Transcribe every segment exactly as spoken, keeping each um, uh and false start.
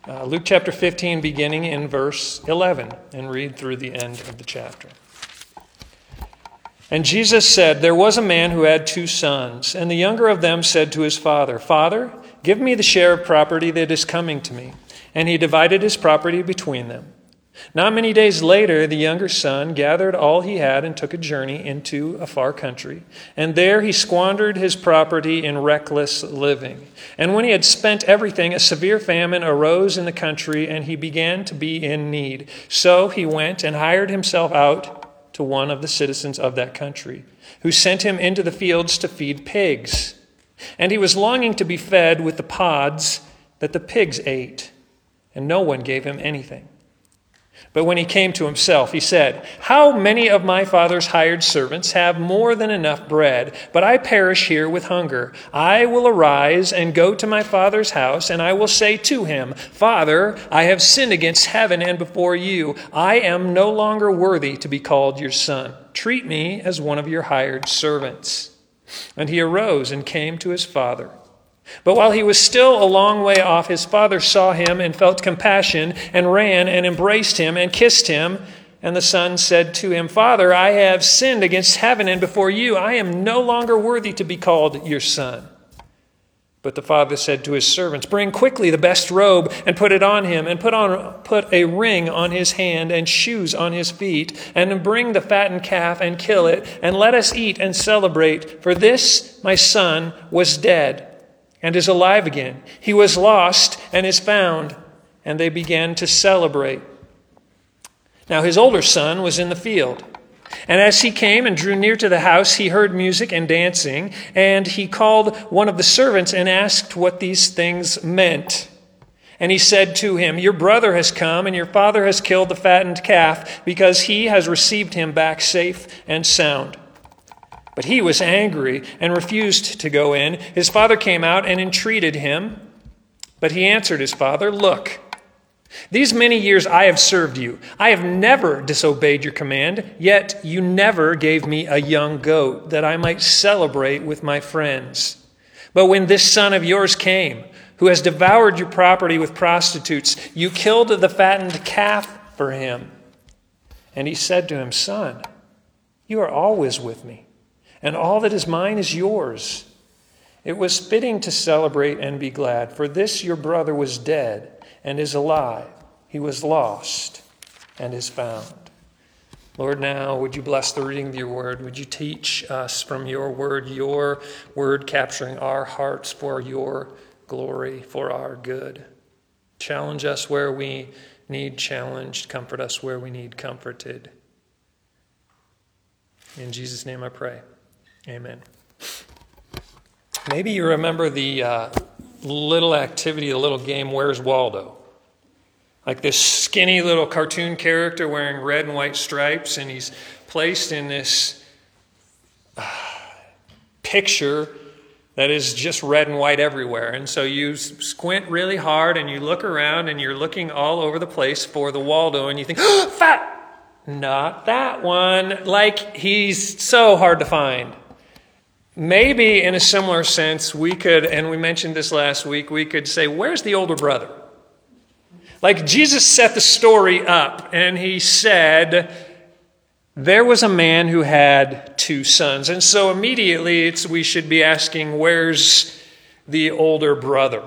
Uh, Luke chapter fifteen, beginning in verse eleven, and read through the end of the chapter. And Jesus said, "There was a man who had two sons, and the younger of them said to his father, 'Father, give me the share of property that is coming to me.' And he divided his property between them. Not many days later, the younger son gathered all he had and took a journey into a far country. And there he squandered his property in reckless living. And when he had spent everything, a severe famine arose in the country, and he began to be in need. So he went and hired himself out to one of the citizens of that country, who sent him into the fields to feed pigs. And he was longing to be fed with the pods that the pigs ate, and no one gave him anything. But when he came to himself, he said, 'How many of my father's hired servants have more than enough bread, but I perish here with hunger? I will arise and go to my father's house, and I will say to him, Father, I have sinned against heaven and before you. I am no longer worthy to be called your son. Treat me as one of your hired servants.' And he arose and came to his father. But while he was still a long way off, his father saw him and felt compassion and ran and embraced him and kissed him. And the son said to him, 'Father, I have sinned against heaven and before you. I am no longer worthy to be called your son.' But the father said to his servants, 'Bring quickly the best robe and put it on him, and put on put a ring on his hand and shoes on his feet, and bring the fattened calf and kill it, and let us eat and celebrate. For this my son was dead and is alive again. He was lost and is found.' And they began to celebrate. Now his older son was in the field. And as he came and drew near to the house, he heard music and dancing. And he called one of the servants and asked what these things meant. And he said to him, 'Your brother has come, and your father has killed the fattened calf, because he has received him back safe and sound.' But he was angry and refused to go in. His father came out and entreated him. But he answered his father, 'Look, these many years I have served you. I have never disobeyed your command, yet you never gave me a young goat that I might celebrate with my friends. But when this son of yours came, who has devoured your property with prostitutes, you killed the fattened calf for him.' And he said to him, 'Son, you are always with me, and all that is mine is yours. It was fitting to celebrate and be glad, for this your brother was dead and is alive. He was lost and is found.' Lord, now would you bless the reading of your word? Would you teach us from your word, your word capturing our hearts for your glory, for our good? Challenge us where we need challenged. Comfort us where we need comforted. In Jesus' name I pray. Amen. Maybe you remember the uh, little activity, the little game, Where's Waldo? Like this skinny little cartoon character wearing red and white stripes, and he's placed in this uh, picture that is just red and white everywhere. And so you squint really hard and you look around and you're looking all over the place for the Waldo, and you think, oh, fat! Not that one. Like, he's so hard to find. Maybe in a similar sense, we could, and we mentioned this last week, we could say, where's the older brother? Like, Jesus set the story up, and he said, there was a man who had two sons. And so immediately it's, we should be asking, where's the older brother?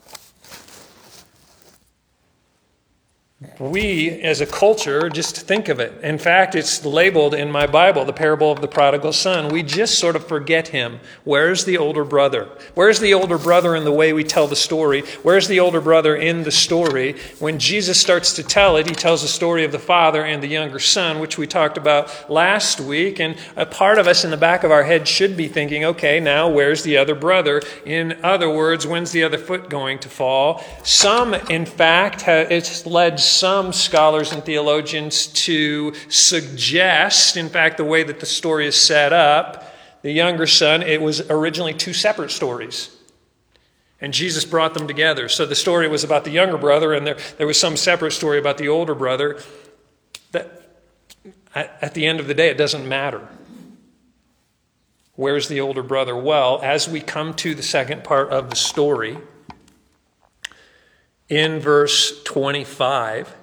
We, as a culture, just think of it. In fact, it's labeled in my Bible, the parable of the prodigal son. We just sort of forget him. Where's the older brother? Where's the older brother in the way we tell the story? Where's the older brother in the story? When Jesus starts to tell it, he tells the story of the father and the younger son, which we talked about last week. And a part of us in the back of our head should be thinking, okay, now where's the other brother? In other words, when's the other foot going to fall? Some, in fact, have, it's led some scholars and theologians to suggest, in fact, the way that the story is set up, the younger son, it was originally two separate stories. And Jesus brought them together. So the story was about the younger brother, and there, there was some separate story about the older brother. That, at, at the end of the day, it doesn't matter. Where's the older brother? Well, as we come to the second part of the story, in verse twenty-five,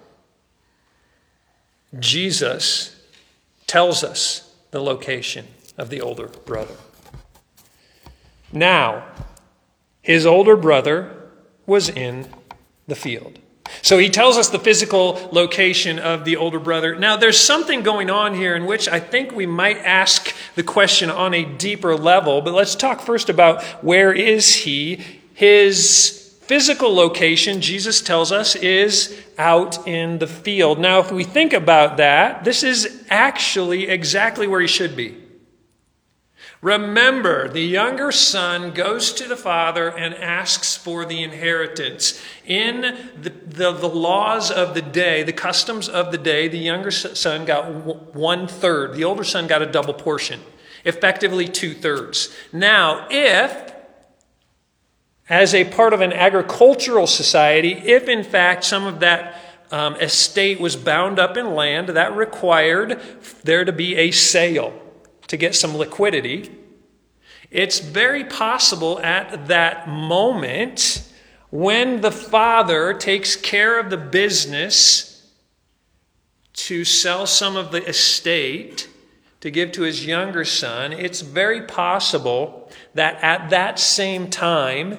Jesus tells us the location of the older brother. Now, his older brother was in the field. So he tells us the physical location of the older brother. Now, there's something going on here in which I think we might ask the question on a deeper level, but let's talk first about where is he? His physical location, Jesus tells us, is out in the field. Now, if we think about that, this is actually exactly where he should be. Remember, the younger son goes to the father and asks for the inheritance. In the, the, the laws of the day, the customs of the day, the younger son got one third. The older son got a double portion, effectively two thirds. Now, if, as a part of an agricultural society, if in fact some of that um, estate was bound up in land, that required there to be a sale to get some liquidity. It's very possible at that moment when the father takes care of the business to sell some of the estate to give to his younger son, it's very possible that at that same time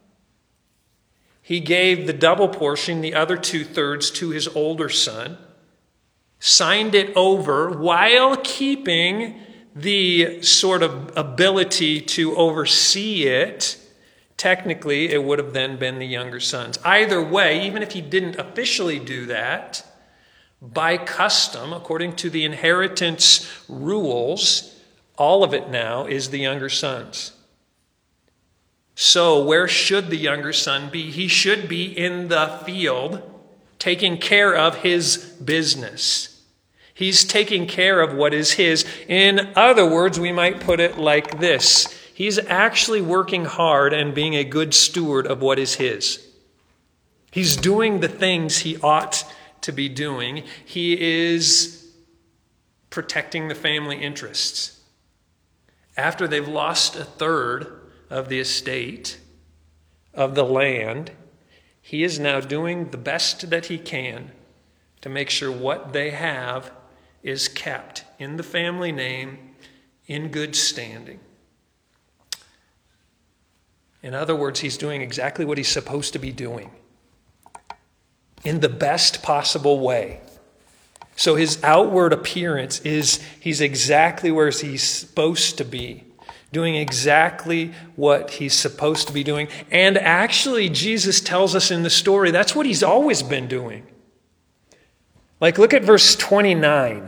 he gave the double portion, the other two-thirds, to his older son, signed it over while keeping the sort of ability to oversee it. Technically, it would have then been the younger son's. Either way, even if he didn't officially do that, by custom, according to the inheritance rules, all of it now is the younger son's. So where should the younger son be? He should be in the field, taking care of his business. He's taking care of what is his. In other words, we might put it like this. He's actually working hard and being a good steward of what is his. He's doing the things he ought to be doing. He is protecting the family interests. After they've lost a third of the estate, of the land, he is now doing the best that he can to make sure what they have is kept in the family name, in good standing. In other words, he's doing exactly what he's supposed to be doing in the best possible way. So his outward appearance is he's exactly where he's supposed to be, doing exactly what he's supposed to be doing. And actually, Jesus tells us in the story, that's what he's always been doing. Like, look at verse twenty-nine.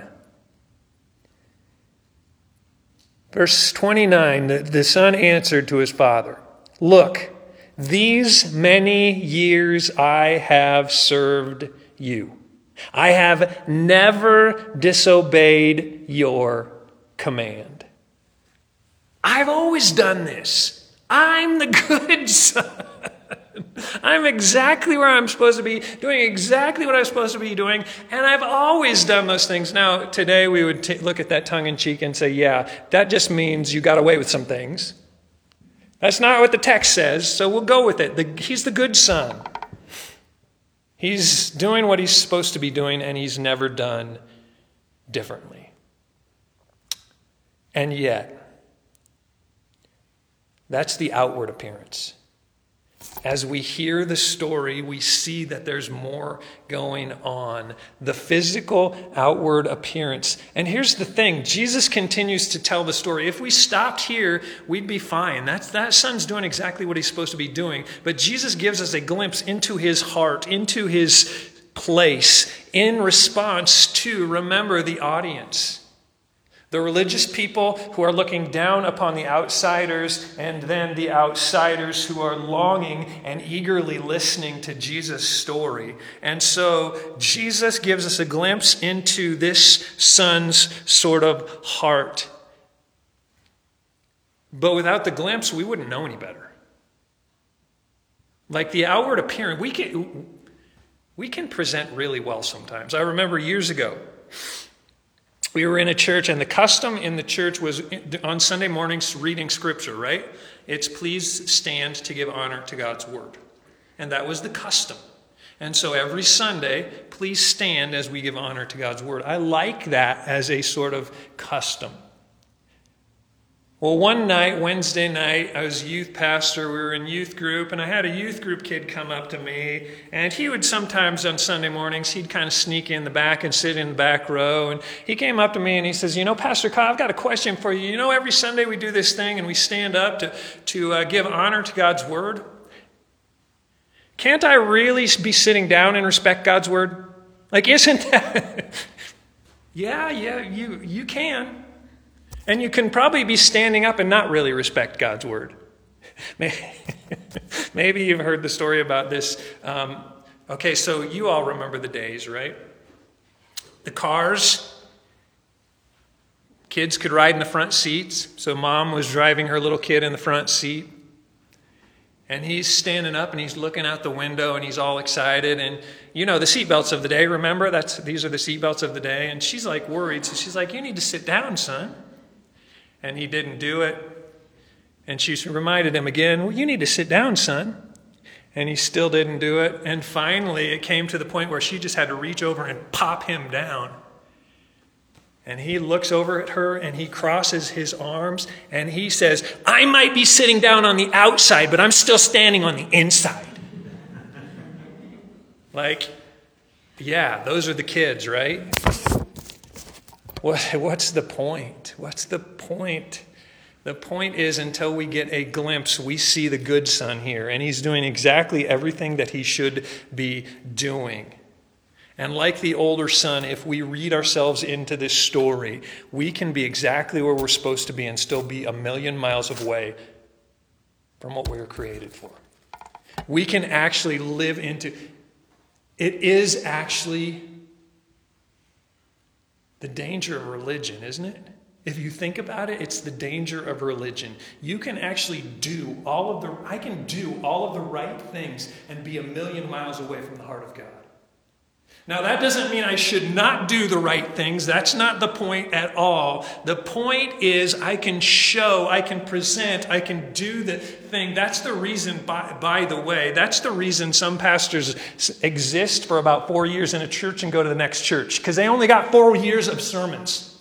Verse twenty-nine, the, the son answered to his father, "Look, these many years I have served you. I have never disobeyed your command." I've always done this. I'm the good son. I'm exactly where I'm supposed to be, doing exactly what I'm supposed to be doing, and I've always done those things. Now, today we would t- look at that tongue-in-cheek and say, yeah, that just means you got away with some things. That's not what the text says, so we'll go with it. The, he's the good son. He's doing what he's supposed to be doing, and he's never done differently. And yet, that's the outward appearance. As we hear the story, we see that there's more going on. The physical outward appearance. And here's the thing. Jesus continues to tell the story. If we stopped here, we'd be fine. That's, that son's doing exactly what he's supposed to be doing. But Jesus gives us a glimpse into his heart, into his place, in response to, remember, the audience. The religious people who are looking down upon the outsiders, and then the outsiders who are longing and eagerly listening to Jesus' story. And so Jesus gives us a glimpse into this son's sort of heart. But without the glimpse, we wouldn't know any better. Like the outward appearance, we can, we can present really well sometimes. I remember years ago, we were in a church, and the custom in the church was on Sunday mornings reading scripture, right? It's please stand to give honor to God's word. And that was the custom. And so every Sunday, please stand as we give honor to God's word. I like that as a sort of custom. Well, one night, Wednesday night, I was a youth pastor. We were in youth group, and I had a youth group kid come up to me, and he would sometimes on Sunday mornings, he'd kind of sneak in the back and sit in the back row, and he came up to me and he says, you know, Pastor Kyle, I've got a question for you. You know, every Sunday we do this thing and we stand up to, to uh, give honor to God's word. Can't I really be sitting down and respect God's word? Like, isn't that... yeah, yeah, you you can. And you can probably be standing up and not really respect God's word. Maybe you've heard the story about this. Um, okay, so you all remember the days, right? The cars. Kids could ride in the front seats. So mom was driving her little kid in the front seat. And he's standing up and he's looking out the window and he's all excited. And you know, the seatbelts of the day, remember? That's these are the seatbelts of the day. And she's like worried. So she's like, you need to sit down, son. And he didn't do it. And she reminded him again, well, you need to sit down, son. And he still didn't do it. And finally, it came to the point where she just had to reach over and pop him down. And he looks over at her and he crosses his arms and he says, I might be sitting down on the outside, but I'm still standing on the inside. Like, yeah, those are the kids, right? What, what's the point? What's the point? The point is, until we get a glimpse, we see the good son here, and he's doing exactly everything that he should be doing. And like the older son, if we read ourselves into this story, we can be exactly where we're supposed to be and still be a million miles away from what we were created for. We can actually live into... It is actually the danger of religion, isn't it? If you think about it, it's the danger of religion. You can actually do all of the, I can do all of the right things and be a million miles away from the heart of God. Now, that doesn't mean I should not do the right things. That's not the point at all. The point is I can show, I can present, I can do the thing. That's the reason, by, by the way, that's the reason some pastors exist for about four years in a church and go to the next church, because they only got four years of sermons.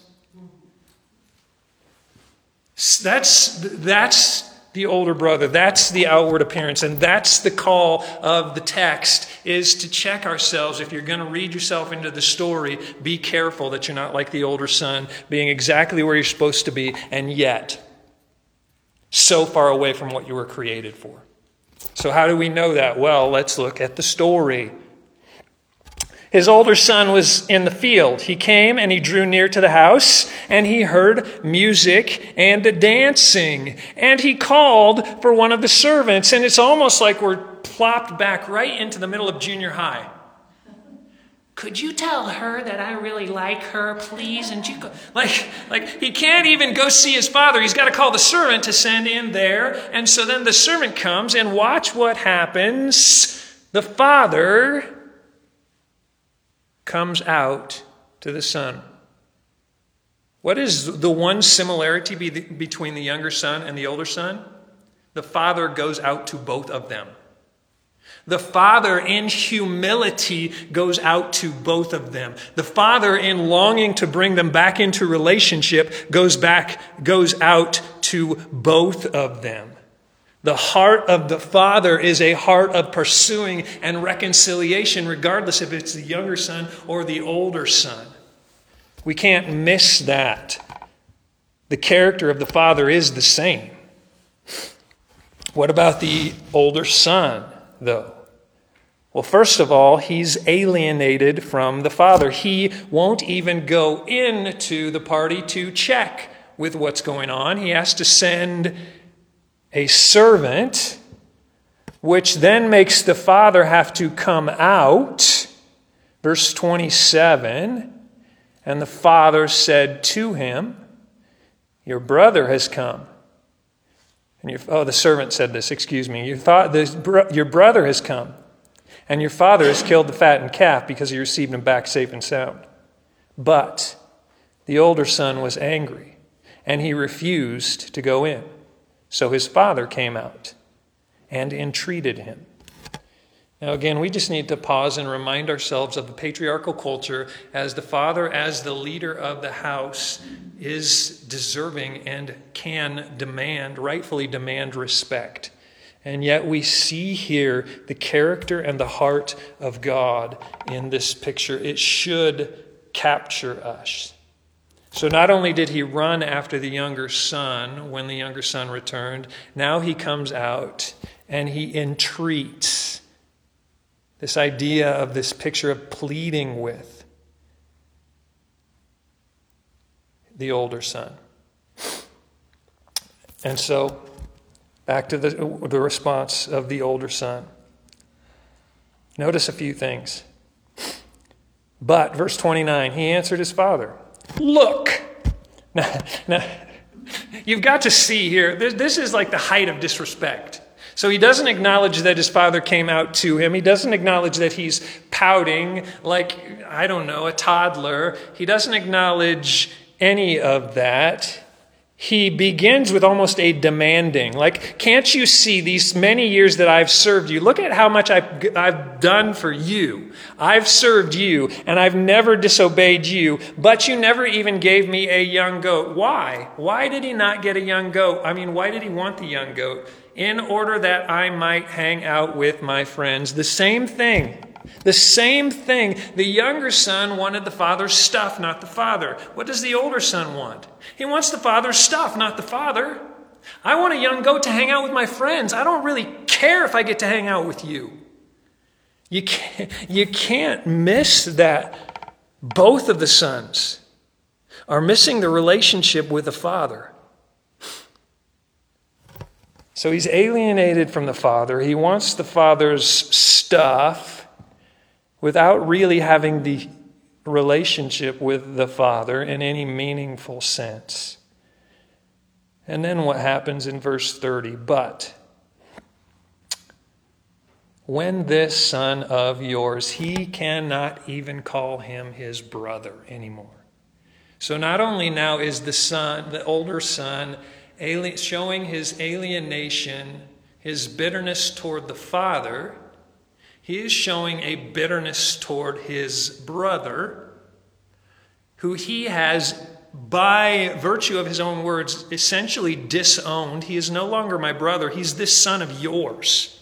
That's, that's the older brother. That's the outward appearance. And that's the call of the text, is to check ourselves. If you're going to read yourself into the story, be careful that you're not like the older son, being exactly where you're supposed to be, and yet so far away from what you were created for. So how do we know that? Well, let's look at the story. His older son was in the field. He came and he drew near to the house, and he heard music and dancing. And he called for one of the servants. And it's almost like we're plopped back right into the middle of junior high. Could you tell her that I really like her, please? And you go, like, like he can't even go see his father. He's got to call the servant to send in there. And so then the servant comes, and watch what happens. The father comes out to the son. What is the one similarity be the, between the younger son and the older son? The father goes out to both of them. The father in humility goes out to both of them. The father in longing to bring them back into relationship goes back, goes out to both of them. The heart of the father is a heart of pursuing and reconciliation, regardless if it's the younger son or the older son. We can't miss that. The character of the father is the same. What about the older son, though? Well, first of all, he's alienated from the father. He won't even go into the party to check with what's going on. He has to send a servant, which then makes the father have to come out. Verse twenty-seven, and the father said to him, your brother has come. And your, oh, the servant said this, excuse me. Your, fa- the, your brother has come, and your father has killed the fattened calf because he received him back safe and sound. But the older son was angry, and he refused to go in. So his father came out and entreated him. Now, again, we just need to pause and remind ourselves of the patriarchal culture as the father, as the leader of the house, is deserving and can demand, rightfully demand respect. And yet we see here the character and the heart of God in this picture. It should capture us. So not only did he run after the younger son when the younger son returned, now he comes out and he entreats. This idea of this picture of pleading with the older son. And so, back to the, the response of the older son. Notice a few things. But, verse twenty-nine, he answered his father, "Look." Now, now you've got to see here, this, this is like the height of disrespect. So he doesn't acknowledge that his father came out to him. He doesn't acknowledge that he's pouting like, I don't know, a toddler. He doesn't acknowledge any of that. He begins with almost a demanding. Like, can't you see these many years that I've served you? Look at how much I've, I've done for you. I've served you, and I've never disobeyed you, but you never even gave me a young goat. Why? Why did he not get a young goat? I mean, why did he want the young goat? In order that I might hang out with my friends. The same thing. The same thing. The younger son wanted the father's stuff, not the father. What does the older son want? He wants the father's stuff, not the father. I want a young goat to hang out with my friends. I don't really care if I get to hang out with you. You can't, you can't miss that. Both of the sons are missing the relationship with the father. So he's alienated from the father. He wants the father's stuff without really having the relationship with the father in any meaningful sense. And then what happens in verse thirty? But when this son of yours, he cannot even call him his brother anymore. So not only now is the son, the older son, alien, showing his alienation, his bitterness toward the father, he is showing a bitterness toward his brother, who he has, by virtue of his own words, essentially disowned. He is no longer my brother. He's this son of yours.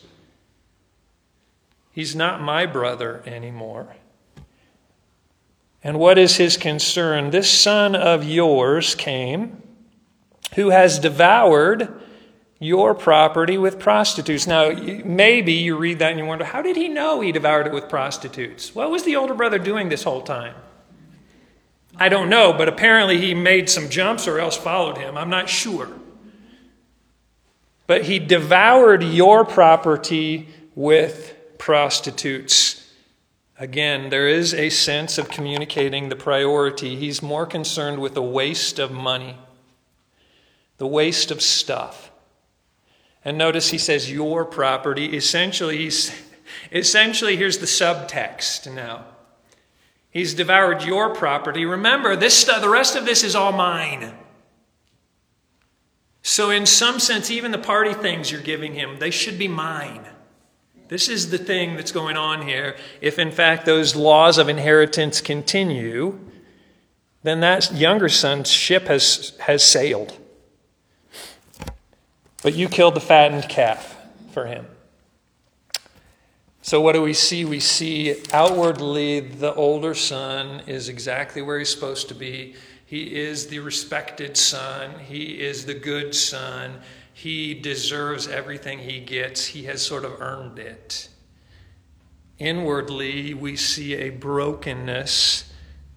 He's not my brother anymore. And what is his concern? This son of yours came, who has devoured your property with prostitutes. Now, maybe you read that and you wonder, how did he know he devoured it with prostitutes? What was the older brother doing this whole time? I don't know, but apparently he made some jumps or else followed him. I'm not sure. But he devoured your property with prostitutes. Again, there is a sense of communicating the priority. He's more concerned with the waste of money, the waste of stuff. And notice he says your property. Essentially, he's, essentially, here's the subtext now. He's devoured your property. Remember, this stuff, the rest of this is all mine. So in some sense, even the party things you're giving him, they should be mine. This is the thing that's going on here. If in fact those laws of inheritance continue, then that younger son's ship has, has sailed. But you killed the fattened calf for him. So what do we see? We see outwardly the older son is exactly where he's supposed to be. He is the respected son. He is the good son. He deserves everything he gets. He has sort of earned it. Inwardly, we see a brokenness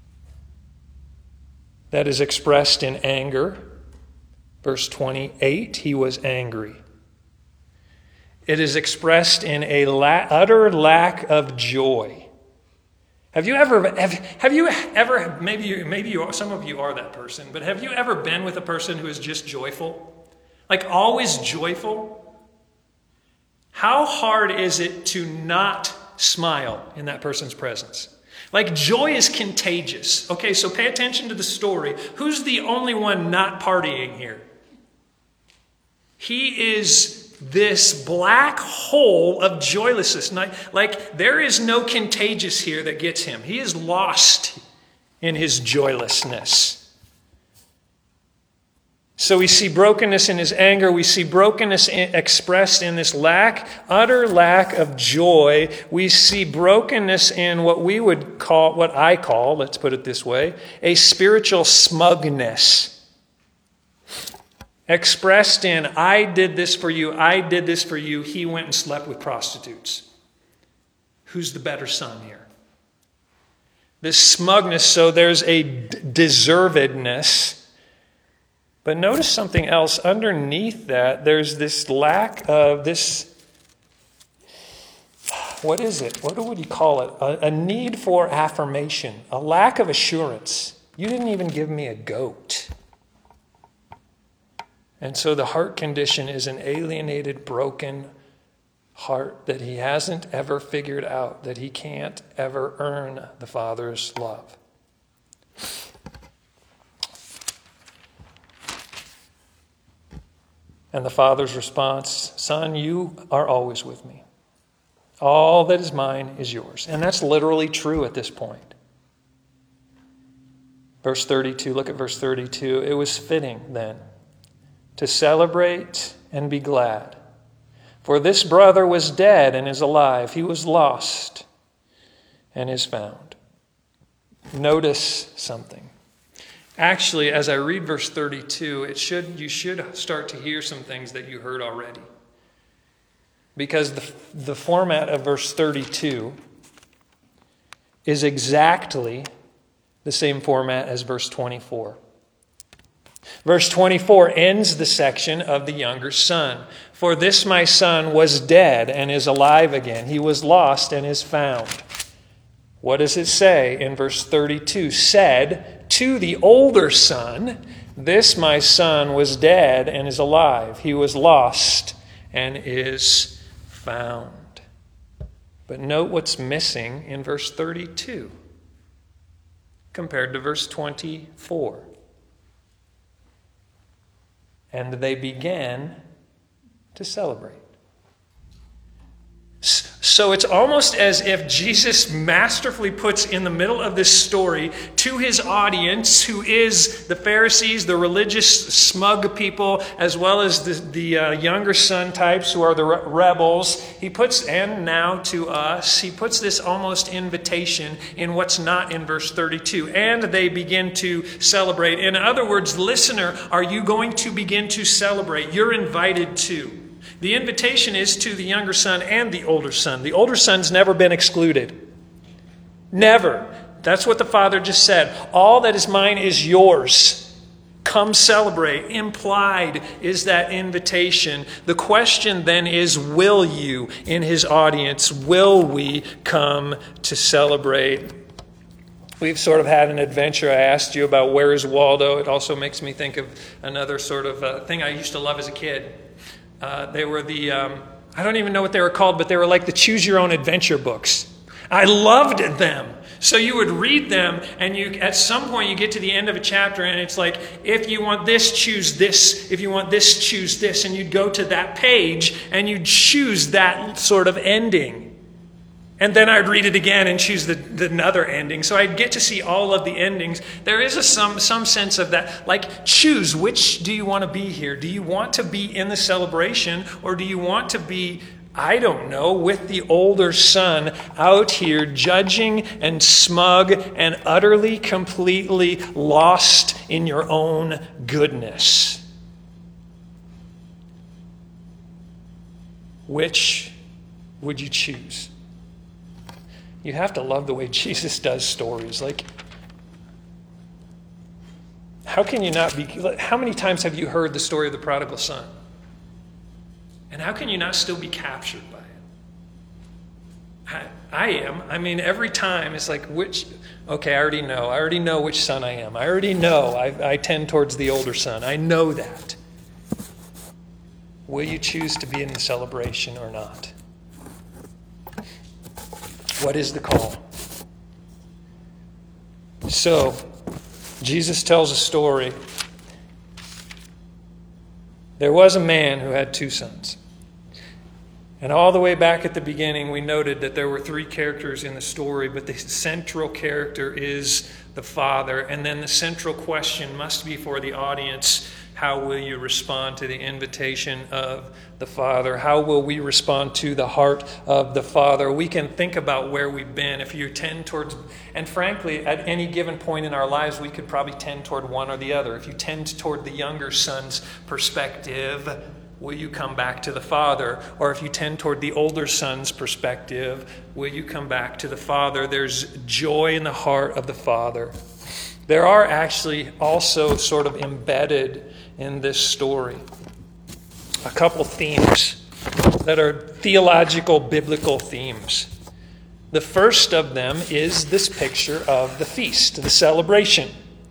that is expressed in anger. Verse twenty-eight, he was angry. It is expressed in a la- utter lack of joy. Have you ever, have, have you ever, maybe you, maybe you are, some of you are that person, but have you ever been with a person who is just joyful? Like always joyful? How hard is it to not smile in that person's presence? Like joy is contagious. Okay, so pay attention to the story. Who's the only one not partying here? He is this black hole of joylessness. Like there is no contagious here that gets him. He is lost in his joylessness. So we see brokenness in his anger. We see brokenness in, expressed in this lack, utter lack of joy. We see brokenness in what we would call, what I call, let's put it this way, a spiritual smugness. Expressed in, I did this for you, I did this for you, he went and slept with prostitutes. Who's the better son here? This smugness, so there's a d- deservedness. But notice something else underneath that. There's this lack of this, what is it? What would you call it? A, a need for affirmation, a lack of assurance. You didn't even give me a goat. And so the heart condition is an alienated, broken heart that he hasn't ever figured out, that he can't ever earn the Father's love. And the Father's response, son, you are always with me. All that is mine is yours. And that's literally true at this point. Verse thirty-two, look at verse thirty-two. It was fitting then to celebrate and be glad. For this brother was dead and is alive. He was lost and is found. Notice something. Actually, as I read verse thirty-two, it should you should start to hear some things that you heard already. Because the, the format of verse thirty-two is exactly the same format as verse twenty-four. Verse twenty-four ends the section of the younger son. For this my son was dead and is alive again. He was lost and is found. What does it say in verse thirty-two? Said to the older son, this my son was dead and is alive. He was lost and is found. But note what's missing in verse thirty-two compared to verse twenty-four. And they began to celebrate. So it's almost as if Jesus masterfully puts in the middle of this story to his audience, who is the Pharisees, the religious smug people, as well as the, the uh, younger son types who are the re- rebels. He puts, and now to us, he puts this almost invitation in what's not in verse thirty-two. And they begin to celebrate. In other words, listener, are you going to begin to celebrate? You're invited to. The invitation is to the younger son and the older son. The older son's never been excluded. Never. That's what the Father just said. All that is mine is yours. Come celebrate. Implied is that invitation. The question then is, will you, in his audience, will we come to celebrate? We've sort of had an adventure. I asked you about where is Waldo. It also makes me think of another sort of uh, thing I used to love as a kid. Uh, they were the, um, I don't even know what they were called, but they were like the Choose Your Own Adventure books. I loved them. So you would read them, and you at some point you get to the end of a chapter, and it's like, if you want this, choose this. If you want this, choose this. And you'd go to that page, and you'd choose that sort of ending. And then I'd read it again and choose the, the another ending. So I'd get to see all of the endings. There is a, some, some sense of that. Like, choose, which do you want to be here? Do you want to be in the celebration? Or do you want to be, I don't know, with the older son out here judging and smug and utterly, completely lost in your own goodness? Which would you choose? You have to love the way Jesus does stories. Like, how can you not be... How many times have you heard the story of the prodigal son? And how can you not still be captured by it? I, I am. I mean, every time it's like, which... Okay, I already know. I already know which son I am. I already know I, I tend towards the older son. I know that. Will you choose to be in the celebration or not? What is the call? So, Jesus tells a story. There was a man who had two sons. And all the way back at the beginning, we noted that there were three characters in the story, but the central character is the Father. And then the central question must be for the audience: how will you respond to the invitation of the Father? How will we respond to the heart of the Father? We can think about where we've been. If you tend towards, and frankly, at any given point in our lives, we could probably tend toward one or the other. If you tend toward the younger son's perspective, will you come back to the Father? Or if you tend toward the older son's perspective, will you come back to the Father? There's joy in the heart of the Father. There are actually also sort of embedded in this story a couple themes that are theological, biblical themes. The first of them is this picture of the feast, the celebration.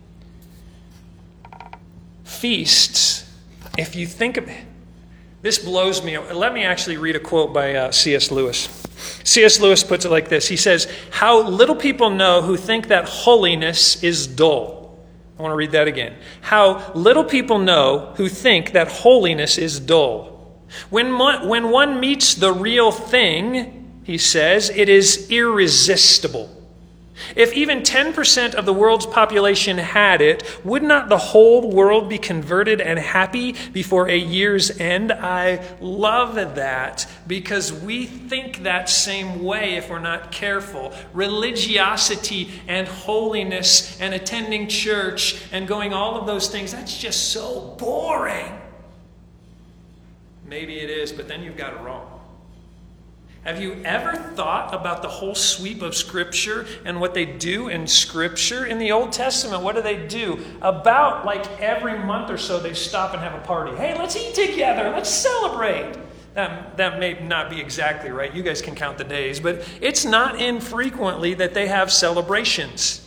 Feasts, if you think of it, this blows me. Let me actually read a quote by uh, C S Lewis. C S Lewis puts it like this. He says, "How little people know who think that holiness is dull." I want to read that again. How little people know who think that holiness is dull. When one, when one meets the real thing, he says, it is irresistible. If even ten percent of the world's population had it, would not the whole world be converted and happy before a year's end? I love that, because we think that same way if we're not careful. Religiosity and holiness and attending church and going all of those things, that's just so boring. Maybe it is, but then you've got it wrong. Have you ever thought about the whole sweep of Scripture and what they do in Scripture? In the Old Testament, what do they do? About like every month or so, they stop and have a party. Hey, let's eat together. Let's celebrate. That, that may not be exactly right. You guys can count the days. But it's not infrequently that they have celebrations.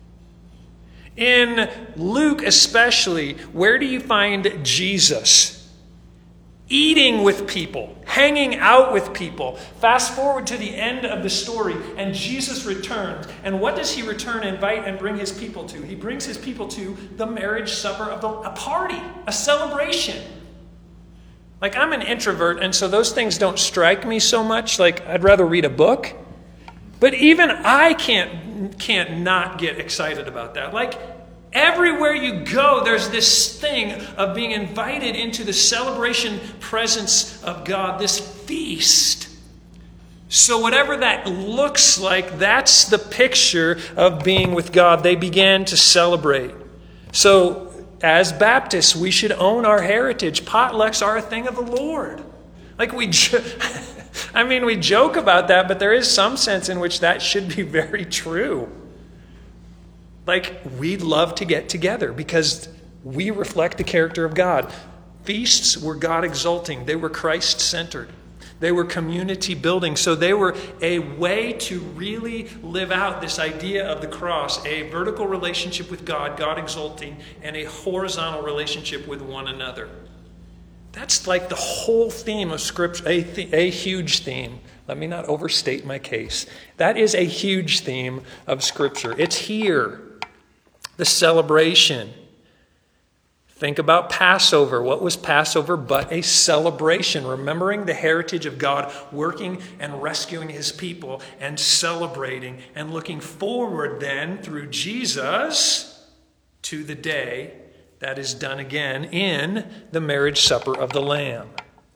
In Luke especially, where do you find Jesus? Eating with people, hanging out with people. Fast forward to the end of the story, and Jesus returns. And what does he return, invite, and bring his people to? He brings his people to the marriage supper of the, a party, a celebration. Like, I'm an introvert, and so those things don't strike me so much. Like, I'd rather read a book. But even I can't, can't not get excited about that. Like, everywhere you go, there's this thing of being invited into the celebration presence of God, this feast. So whatever that looks like, that's the picture of being with God. They began to celebrate. So as Baptists, we should own our heritage. Potlucks are a thing of the Lord. Like we, jo- I mean, we joke about that, but there is some sense in which that should be very true. Like, we love to get together because we reflect the character of God. Feasts were God exalting. They were Christ centered. They were community building. So they were a way to really live out this idea of the cross, a vertical relationship with God, God exalting, and a horizontal relationship with one another. That's like the whole theme of Scripture, a, th- a huge theme. Let me not overstate my case. That is a huge theme of Scripture. It's here. The celebration. Think about Passover. What was Passover but a celebration? Remembering the heritage of God working and rescuing his people and celebrating and looking forward then through Jesus to the day that is done again in the marriage supper of the Lamb.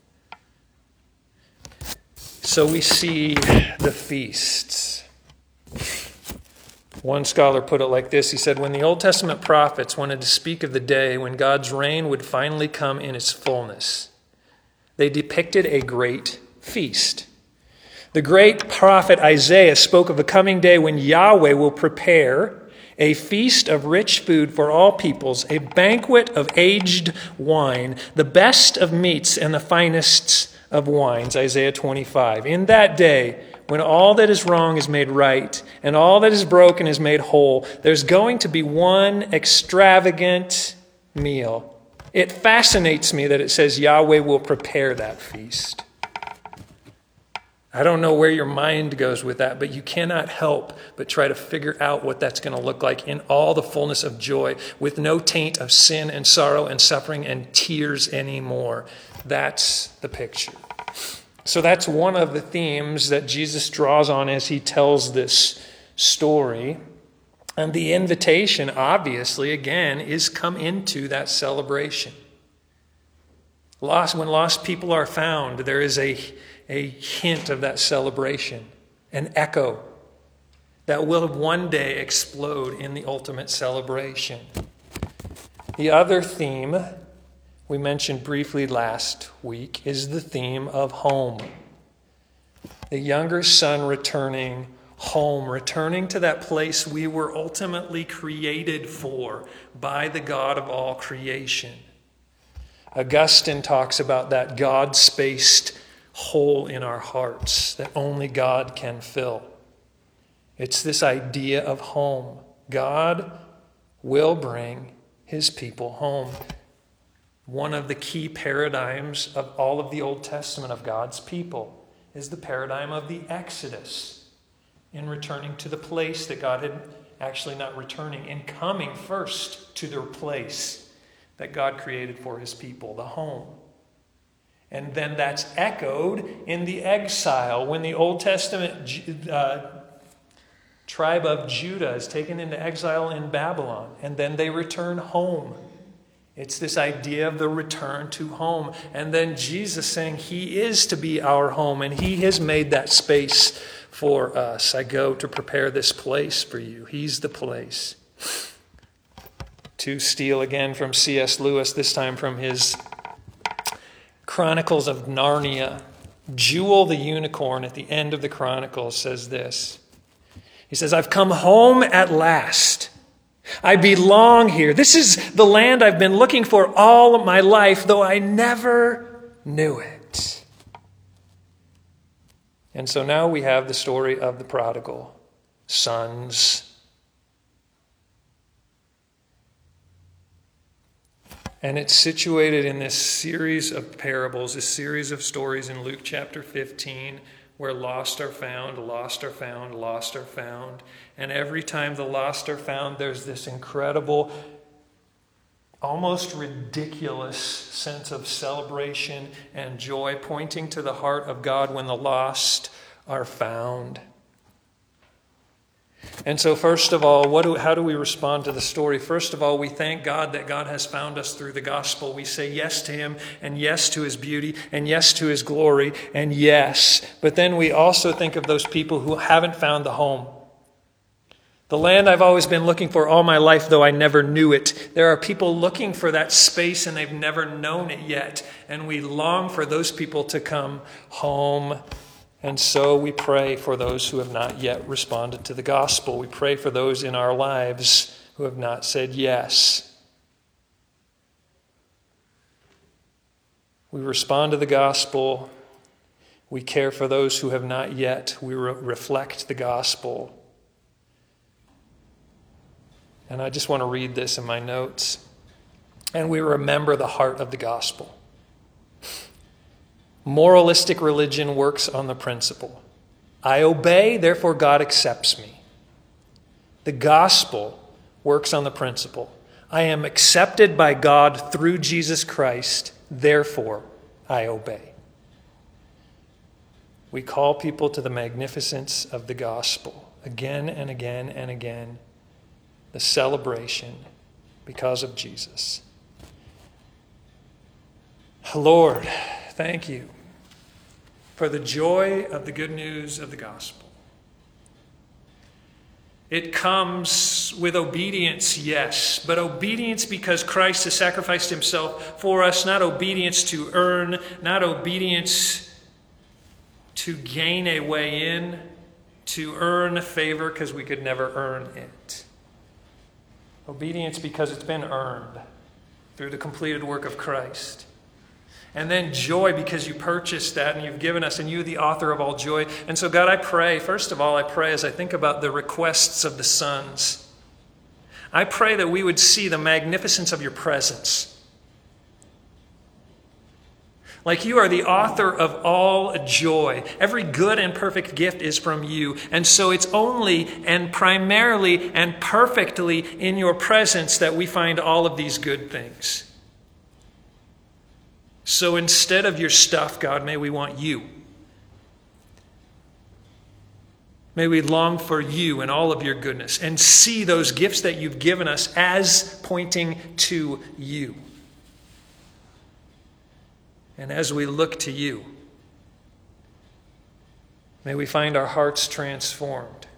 So we see the feasts. One scholar put it like this. He said, when the Old Testament prophets wanted to speak of the day when God's reign would finally come in its fullness, they depicted a great feast. The great prophet Isaiah spoke of a coming day when Yahweh will prepare a feast of rich food for all peoples, a banquet of aged wine, the best of meats and the finest of wines, Isaiah twenty-five. In that day, when all that is wrong is made right and all that is broken is made whole, there's going to be one extravagant meal. It fascinates me that it says Yahweh will prepare that feast. I don't know where your mind goes with that, but you cannot help but try to figure out what that's going to look like in all the fullness of joy, with no taint of sin and sorrow and suffering and tears anymore. That's the picture. So that's one of the themes that Jesus draws on as he tells this story. And the invitation, obviously, again, is come into that celebration. Lost, when lost people are found, there is a, a hint of that celebration, an echo that will one day explode in the ultimate celebration. The other theme we mentioned briefly last week is the theme of home. The younger son returning home, returning to that place we were ultimately created for by the God of all creation. Augustine talks about that God-spaced hole in our hearts that only God can fill. It's this idea of home. God will bring his people home. One of the key paradigms of all of the Old Testament of God's people is the paradigm of the Exodus, in returning to the place that God had actually not returning, in coming first to the place that God created for his people, the home. And then that's echoed in the exile when the Old Testament uh, tribe of Judah is taken into exile in Babylon, and then they return home. It's this idea of the return to home. And then Jesus saying he is to be our home, and he has made that space for us. I go to prepare this place for you. He's the place. To steal again from C S Lewis, this time from his Chronicles of Narnia. Jewel the unicorn at the end of the Chronicles says this. He says, I've come home at last. I belong here. This is the land I've been looking for all of my life, though I never knew it. And so now we have the story of the prodigal sons. And it's situated in this series of parables, this series of stories in Luke chapter fifteen, where lost are found, lost are found, lost are found. And every time the lost are found, there's this incredible, almost ridiculous sense of celebration and joy, pointing to the heart of God when the lost are found. And so first of all, what do, how do we respond to the story? First of all, we thank God that God has found us through the gospel. We say yes to him, and yes to his beauty, and yes to his glory, and yes. But then we also think of those people who haven't found the home. The land I've always been looking for all my life, though I never knew it. There are people looking for that space, and they've never known it yet. And we long for those people to come home. And so we pray for those who have not yet responded to the gospel. We pray for those in our lives who have not said yes. We respond to the gospel. We care for those who have not yet. We re- reflect the gospel. And I just want to read this in my notes. And we remember the heart of the gospel. Moralistic religion works on the principle, I obey, therefore God accepts me. The gospel works on the principle, I am accepted by God through Jesus Christ, therefore I obey. We call people to the magnificence of the gospel again and again and again, the celebration because of Jesus. Lord, thank you for the joy of the good news of the gospel. It comes with obedience, yes, but obedience because Christ has sacrificed himself for us, not obedience to earn, not obedience to gain a way in, to earn favor because we could never earn it. Obedience because it's been earned through the completed work of Christ. And then joy because you purchased that and you've given us, and you, the author of all joy. And so, God, I pray, first of all, I pray as I think about the requests of the sons, I pray that we would see the magnificence of your presence. Like you are the author of all joy. Every good and perfect gift is from you. And so it's only and primarily and perfectly in your presence that we find all of these good things. So instead of your stuff, God, may we want you. May we long for you and all of your goodness and see those gifts that you've given us as pointing to you. And as we look to you, may we find our hearts transformed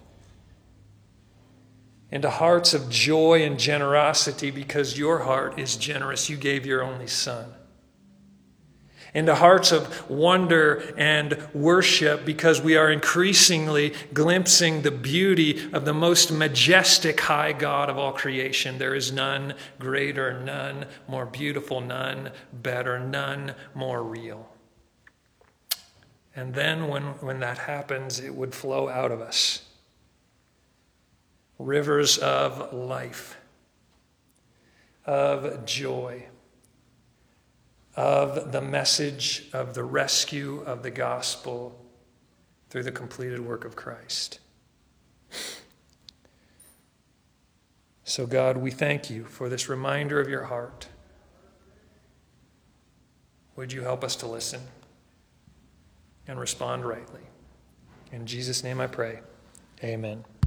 into hearts of joy and generosity because your heart is generous. You gave your only Son. Into hearts of wonder and worship because we are increasingly glimpsing the beauty of the most majestic high God of all creation. There is none greater, none more beautiful, none better, none more real. And then when, when that happens, it would flow out of us. Rivers of life, of joy, of the message of the rescue of the gospel through the completed work of Christ. So God, we thank you for this reminder of your heart. Would you help us to listen and respond rightly? In Jesus' name I pray. Amen.